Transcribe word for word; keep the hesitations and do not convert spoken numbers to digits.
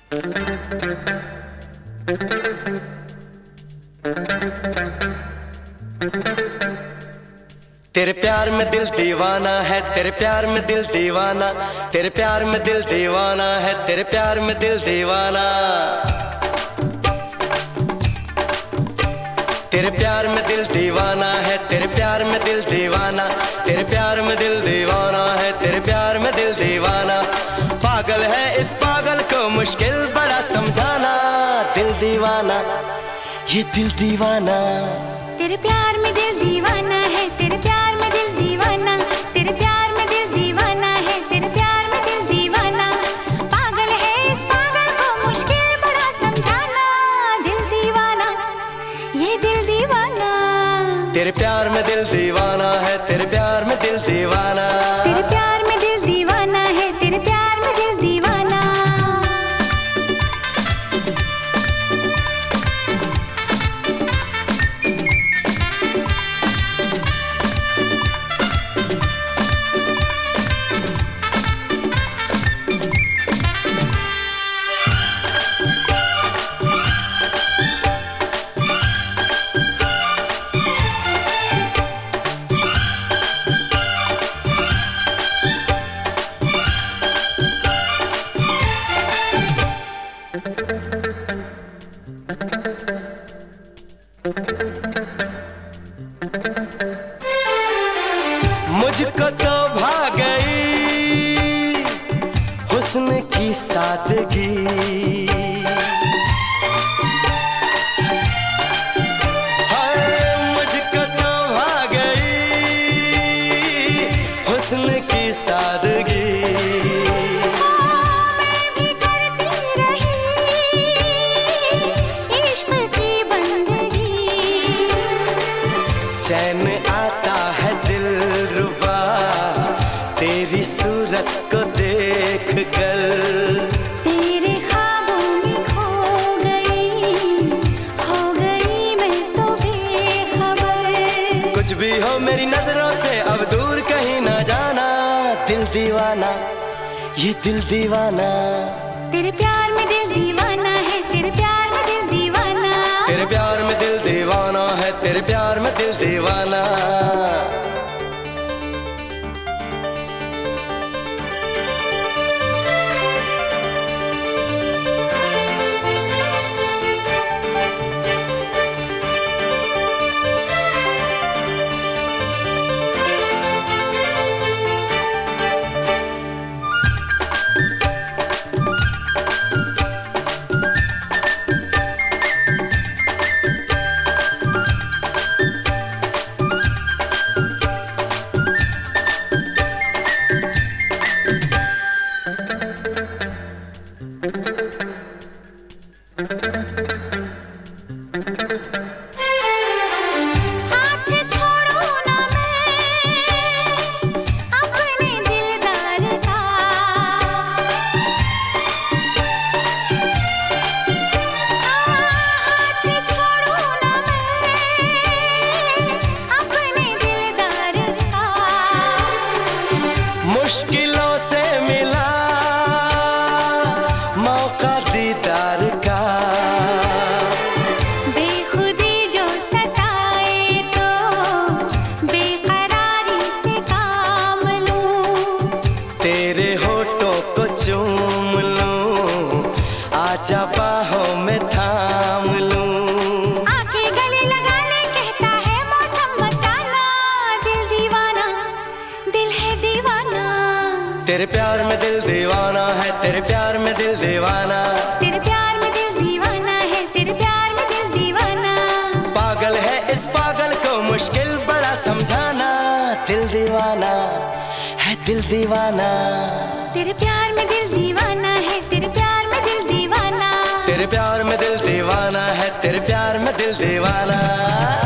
तेरे प्यार में दिल दीवाना है, तेरे प्यार में दिल दीवाना, तेरे प्यार में दिल दीवाना है, तेरे प्यार में दिल दीवाना। तेरे प्यार में दिल दीवाना है, तेरे प्यार में दिल दीवाना, तेरे प्यार में दिल दीवाना है, तेरे प्यार में दिल दीवाना। पागल है इस पागल को मुश्किल बड़ा समझाना। दिल दीवाना, ये दिल दीवाना। तेरे प्यार में दिल दीवाना है, तेरे प्यार में दिल दीवाना, तेरे प्यार में दिल दीवाना है, तेरे प्यार में दिल दीवाना। पागल है इस पागल को मुश्किल बड़ा समझाना। दिल दीवाना, ये दिल दीवाना। तेरे प्यार में दिल दीवाना है, तेरे प्यार में दिल दीवाना। तेरे प्यार में दिल दीवाना है, तेरे प्यार में दिल दीवाना। मुझको तो भा गई हुस्न की सादगी, हाय मुझको तो भा गई हुस्न की सादगी। चैन आता है दिल रुबा तेरी सूरत को देख कर। तेरे ख्वाबों में खो गई, खो गई मैं तो बेखबर। कुछ भी हो मेरी नजरों से अब दूर कहीं ना जाना। दिल दीवाना, ये दिल दीवाना। तेरे प्यार में दिल दीवाना है, तेरे प्यार में दिल दीवाना। तेरे प्यार में दिल दीवाना है, तेरे प्यार में दिल दीवाना। मुश्किलों से मिला मौका दीदार का, बेखुदी जो सताए तो बेकरारी से काम लूं। तेरे होठों को चूम लूं, आजा बाहों में थाम लूं। आके गले लगा ले कहता है मौसम मस्ताना। दिल दीवाना, दिल है दीवाना। तेरे प्यार में दिल दीवाना है, तेरे प्यार में दिल दीवाना। तेरे प्यार में दिल दीवाना है, तेरे प्यार में दिल दीवाना। पागल है इस पागल को मुश्किल बड़ा समझाना। दिल दीवाना है, दिल दीवाना। तेरे प्यार में दिल दीवाना है, तेरे प्यार में दिल दीवाना। तेरे प्यार में दिल दीवाना है, तेरे प्यार में दिल दीवाना।